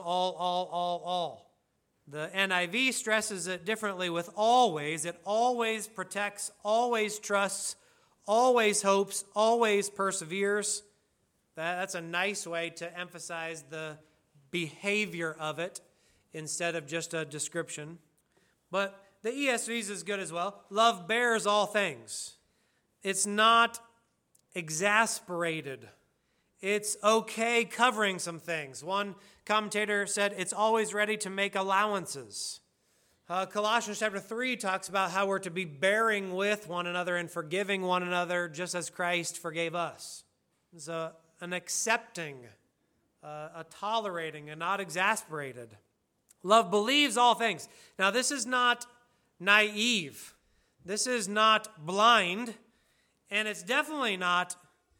All. The NIV stresses it differently with always. It always protects, always trusts, always hopes, always perseveres. That's a nice way to emphasize the behavior of it instead of just a description. But the ESV is as good as well. Love bears all things. It's not exasperated. It's okay covering some things. One commentator said it's always ready to make allowances. Colossians chapter 3 talks about how we're to be bearing with one another and forgiving one another just as Christ forgave us. It's an accepting, a tolerating, and not exasperated. Love believes all things. Now, this is not naive. This is not blind. And it's definitely not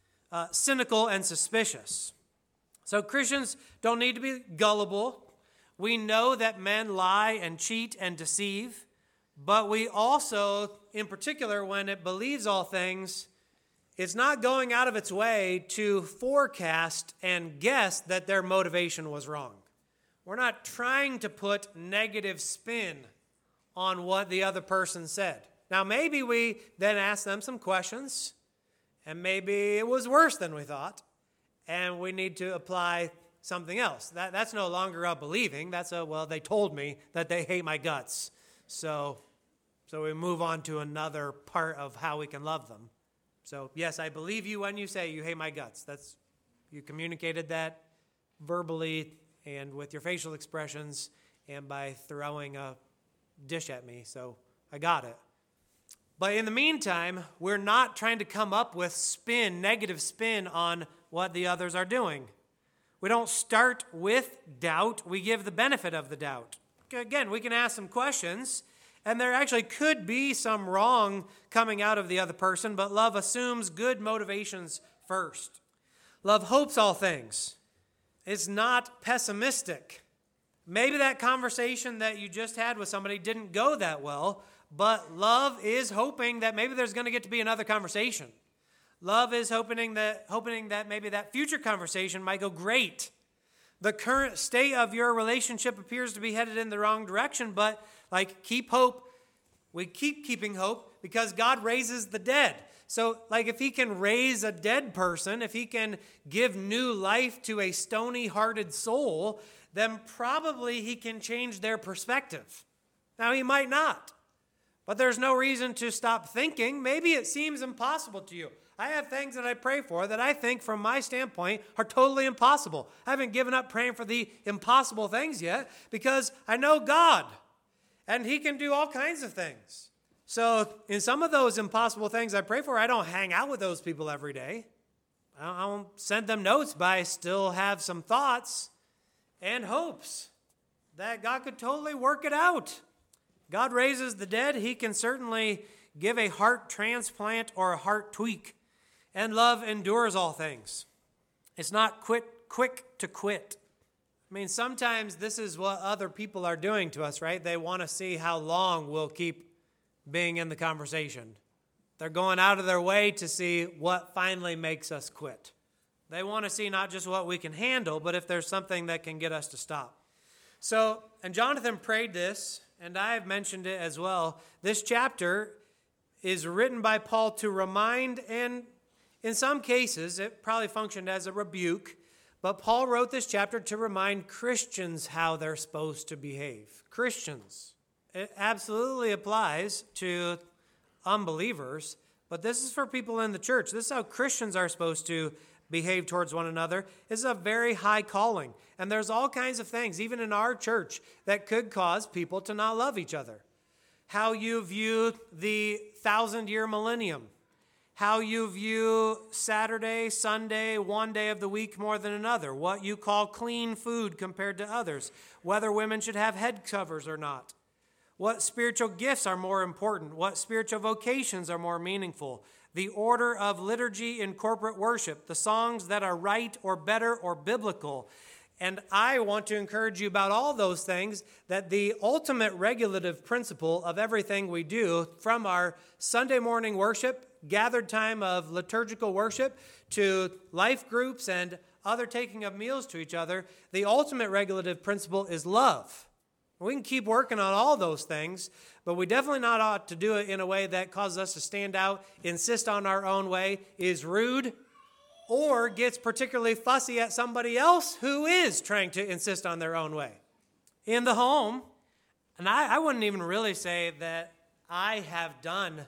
cynical and suspicious. So Christians don't need to be gullible. We know that men lie and cheat and deceive. But we also, in particular, when it believes all things, it's not going out of its way to forecast and guess that their motivation was wrong. We're not trying to put negative spin on what the other person said. Now, maybe we then ask them some questions, and maybe it was worse than we thought, and we need to apply something else. That's no longer a believing. That's they told me that they hate my guts. So we move on to another part of how we can love them. So, yes, I believe you when you say you hate my guts. You communicated that verbally and with your facial expressions and by throwing a dish at me. So I got it. But in the meantime, we're not trying to come up with negative spin on what the others are doing. We don't start with doubt. We give the benefit of the doubt. Again, we can ask some questions, and there actually could be some wrong coming out of the other person, but love assumes good motivations first. Love hopes all things. It's not pessimistic. Maybe that conversation that you just had with somebody didn't go that well, but love is hoping that maybe there's going to get to be another conversation. Love is hoping that maybe that future conversation might go great. The current state of your relationship appears to be headed in the wrong direction, but keep hope. We keep keeping hope because God raises the dead. So if he can raise a dead person, if he can give new life to a stony-hearted soul, then probably he can change their perspective. Now, he might not, but there's no reason to stop thinking. Maybe it seems impossible to you. I have things that I pray for that I think from my standpoint are totally impossible. I haven't given up praying for the impossible things yet because I know God and he can do all kinds of things. So in some of those impossible things I pray for, I don't hang out with those people every day. I don't send them notes, but I still have some thoughts and hopes that God could totally work it out. God raises the dead. He can certainly give a heart transplant or a heart tweak. And love endures all things. It's not quick to quit. I mean, sometimes this is what other people are doing to us, right? They want to see how long we'll keep being in the conversation. They're going out of their way to see what finally makes us quit. They want to see not just what we can handle, but if there's something that can get us to stop. So, and Jonathan prayed this, and I've mentioned it as well. This chapter is written by Paul to remind, and in some cases, it probably functioned as a rebuke, but Paul wrote this chapter to remind Christians how they're supposed to behave. Christians. It absolutely applies to unbelievers, but this is for people in the church. This is how Christians are supposed to behave towards one another. This is a very high calling, and there's all kinds of things, even in our church, that could cause people to not love each other. How you view the 1,000-year millennium. How you view Saturday, Sunday, one day of the week more than another. What you call clean food compared to others. Whether women should have head covers or not. What spiritual gifts are more important. What spiritual vocations are more meaningful. The order of liturgy in corporate worship. The songs that are right or better or biblical. And I want to encourage you about all those things, that the ultimate regulative principle of everything we do, from our Sunday morning worship, gathered time of liturgical worship, to life groups and other taking of meals to each other, the ultimate regulative principle is love. We can keep working on all those things, but we definitely not ought to do it in a way that causes us to stand out, insist on our own way, is rude, or gets particularly fussy at somebody else who is trying to insist on their own way. In the home, and I wouldn't even really say that I have done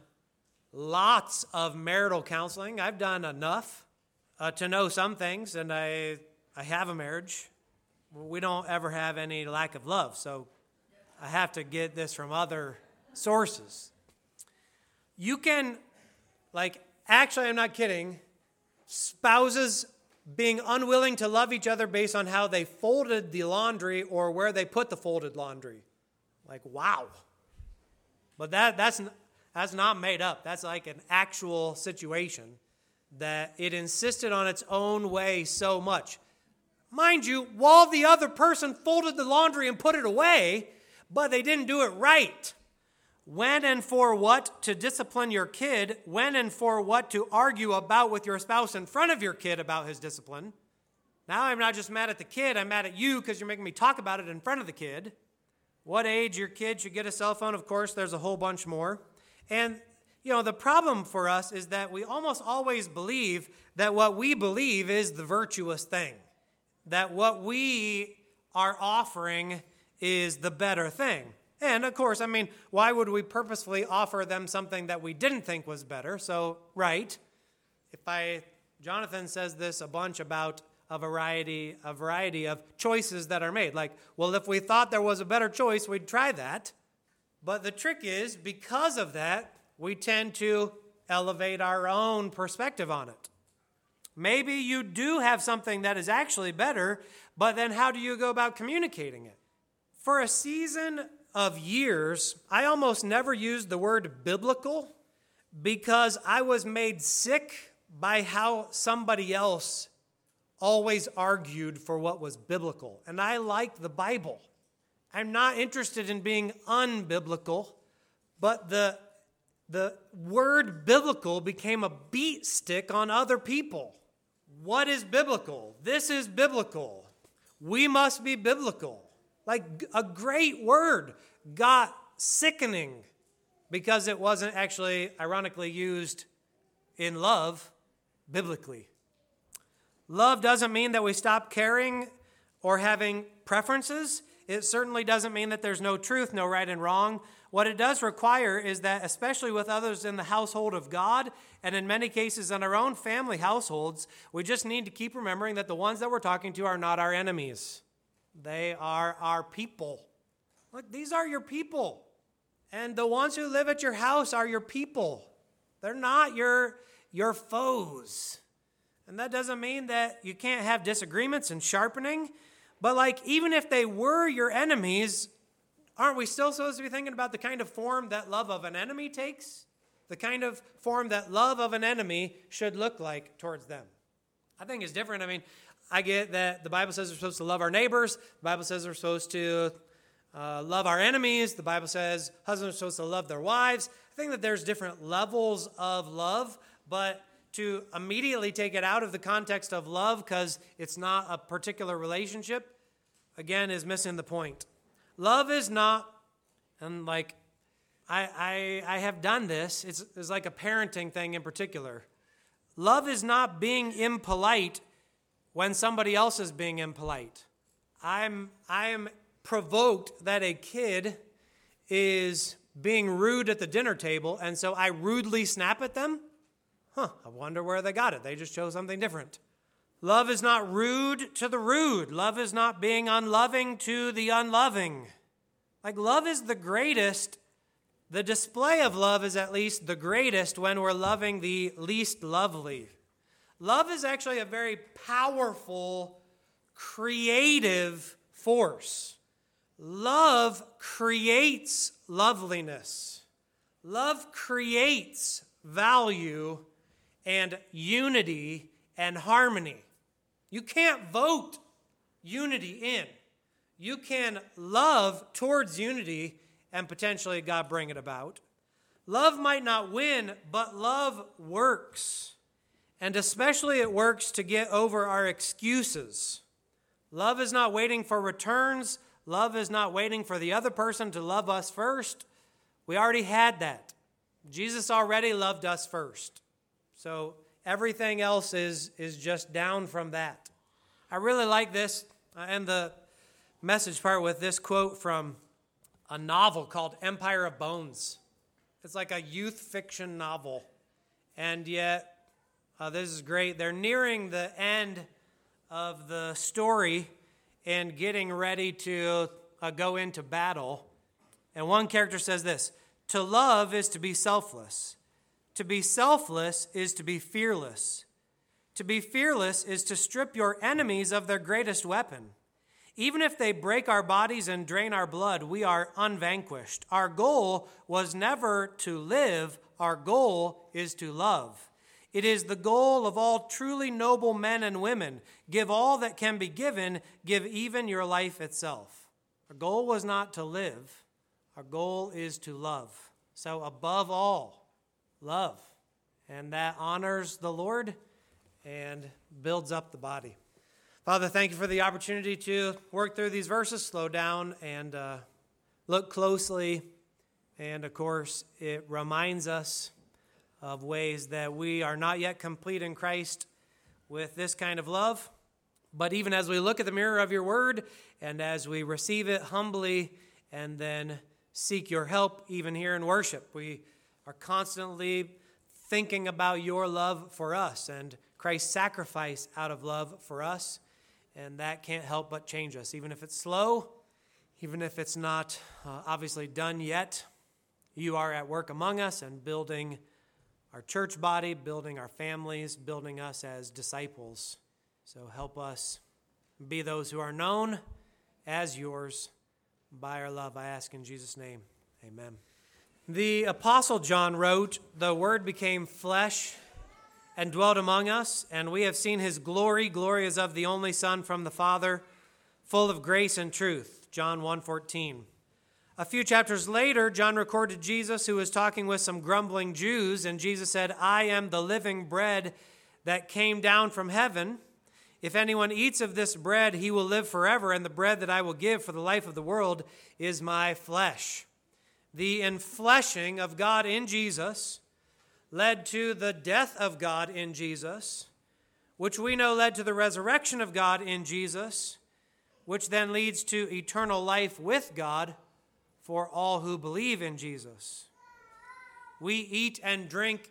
lots of marital counseling. I've done enough to know some things, and I have a marriage. We don't ever have any lack of love, so I have to get this from other sources. You can, actually, I'm not kidding, spouses being unwilling to love each other based on how they folded the laundry or where they put the folded laundry. Wow. But that's not made up. That's like an actual situation that it insisted on its own way so much. Mind you, while the other person folded the laundry and put it away, but they didn't do it right. When and for what to discipline your kid, when and for what to argue about with your spouse in front of your kid about his discipline. Now I'm not just mad at the kid, I'm mad at you because you're making me talk about it in front of the kid. What age your kid should get a cell phone, of course, there's a whole bunch more. And, the problem for us is that we almost always believe that what we believe is the virtuous thing. That what we are offering is the better thing. And, of course, why would we purposefully offer them something that we didn't think was better? So, right, Jonathan says this a bunch about a variety of choices that are made. If we thought there was a better choice, we'd try that. But the trick is, because of that, we tend to elevate our own perspective on it. Maybe you do have something that is actually better, but then how do you go about communicating it? For a season of years, I almost never used the word biblical because I was made sick by how somebody else always argued for what was biblical. And I like the Bible. I'm not interested in being unbiblical, but the word biblical became a beat stick on other people. What is biblical? This is biblical. We must be biblical. A great word got sickening because it wasn't actually, ironically, used in love biblically. Love doesn't mean that we stop caring or having preferences. It certainly doesn't mean that there's no truth, no right and wrong. What it does require is that, especially with others in the household of God, and in many cases in our own family households, we just need to keep remembering that the ones that we're talking to are not our enemies. They are our people. Look, these are your people. And the ones who live at your house are your people. They're not your foes. And that doesn't mean that you can't have disagreements and sharpening. But even if they were your enemies, aren't we still supposed to be thinking about the kind of form that love of an enemy takes? The kind of form that love of an enemy should look like towards them. I think it's different. I get that the Bible says we're supposed to love our neighbors. The Bible says we're supposed to love our enemies. The Bible says husbands are supposed to love their wives. I think that there's different levels of love, but to immediately take it out of the context of love because it's not a particular relationship, again, is missing the point. Love is not, and I have done this, it's like a parenting thing in particular. Love is not being impolite when somebody else is being impolite. I am provoked that a kid is being rude at the dinner table, and so I rudely snap at them. I wonder where they got it. They just chose something different. Love is not rude to the rude. Love is not being unloving to the unloving. Love is the greatest. The display of love is at least the greatest when we're loving the least lovely. Love is actually a very powerful, creative force. Love creates loveliness. Love creates value and unity and harmony. You can't vote unity in. You can love towards unity and potentially God bring it about. Love might not win, but love works. And especially it works to get over our excuses. Love is not waiting for returns. Love is not waiting for the other person to love us first. We already had that. Jesus already loved us first. So everything else is just down from that. I really like this. I end the message part with this quote from a novel called Empire of Bones. It's like a youth fiction novel. And yet, this is great. They're nearing the end of the story and getting ready to go into battle. And one character says this: to love is to be selfless. To be selfless is to be fearless. To be fearless is to strip your enemies of their greatest weapon. Even if they break our bodies and drain our blood, we are unvanquished. Our goal was never to live. Our goal is to love. It is the goal of all truly noble men and women. Give all that can be given. Give even your life itself. Our goal was not to live. Our goal is to love. So above all, love. And that honors the Lord and builds up the body. Father, thank you for the opportunity to work through these verses, slow down and look closely. And of course, it reminds us of ways that we are not yet complete in Christ with this kind of love. But even as we look at the mirror of your word and as we receive it humbly and then seek your help even here in worship, we are constantly thinking about your love for us and Christ's sacrifice out of love for us. And that can't help but change us. Even if it's slow, even if it's not obviously done yet, you are at work among us and building our church body, building our families, building us as disciples. So help us be those who are known as yours by our love. I ask in Jesus' name, amen. The Apostle John wrote, "The Word became flesh and dwelt among us, and we have seen his glory. Glory is of the only Son from the Father, full of grace and truth." John 1:14. A few chapters later, John recorded Jesus, who was talking with some grumbling Jews, and Jesus said, "I am the living bread that came down from heaven. If anyone eats of this bread, he will live forever, and the bread that I will give for the life of the world is my flesh." The enfleshing of God in Jesus led to the death of God in Jesus, which we know led to the resurrection of God in Jesus, which then leads to eternal life with God for all who believe in Jesus. We eat and drink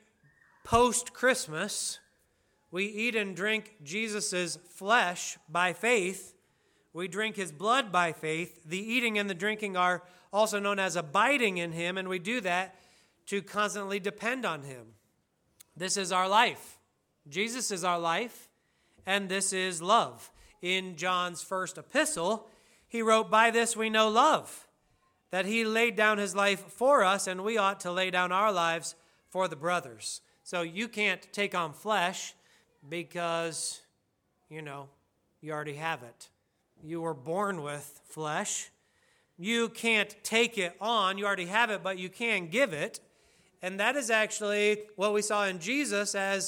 post-Christmas. We eat and drink Jesus' flesh by faith. We drink his blood by faith. The eating and the drinking are also known as abiding in him, and we do that to constantly depend on him. This is our life. Jesus is our life, and this is love. In John's first epistle, he wrote, "By this we know love, that he laid down his life for us, and we ought to lay down our lives for the brothers." So you can't take on flesh because, you already have it. You were born with flesh. You can't take it on. You already have it, but you can give it. And that is actually what we saw in Jesus as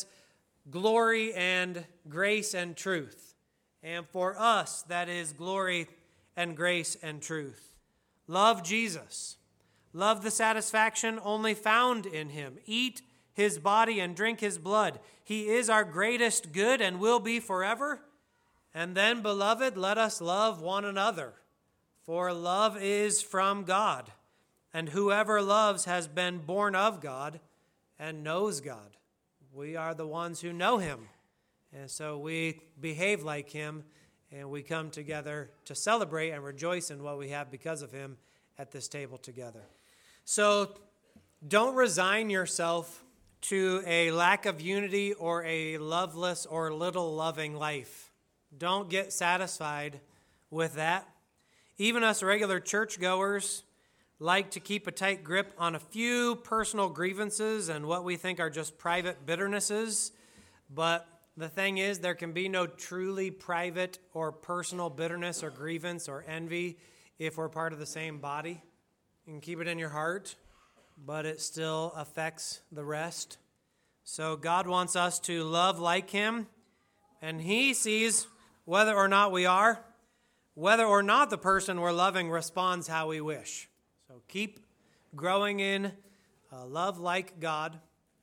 glory and grace and truth. And for us, that is glory and grace and truth. Love Jesus. Love the satisfaction only found in him. Eat his body and drink his blood. He is our greatest good and will be forever. And then, beloved, let us love one another. For love is from God. And whoever loves has been born of God and knows God. We are the ones who know him. And so we behave like him, and we come together to celebrate and rejoice in what we have because of him at this table together. So don't resign yourself to a lack of unity or a loveless or little loving life. Don't get satisfied with that. Even us regular churchgoers like to keep a tight grip on a few personal grievances and what we think are just private bitternesses. But the thing is, there can be no truly private or personal bitterness or grievance or envy if we're part of the same body. You can keep it in your heart, but it still affects the rest. So God wants us to love like him, and he sees whether or not we are, whether or not the person we're loving responds how we wish. So keep growing in love like God.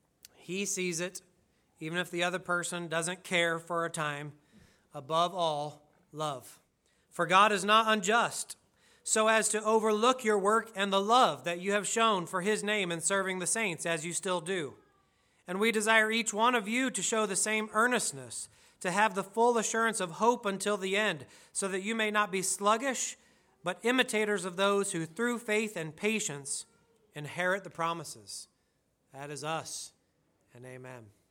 He sees it, even if the other person doesn't care for a time. Above all, love. For God is not unjust, so as to overlook your work and the love that you have shown for his name in serving the saints, as you still do. And we desire each one of you to show the same earnestness, to have the full assurance of hope until the end, so that you may not be sluggish, but imitators of those who through faith and patience inherit the promises. That is us, and amen.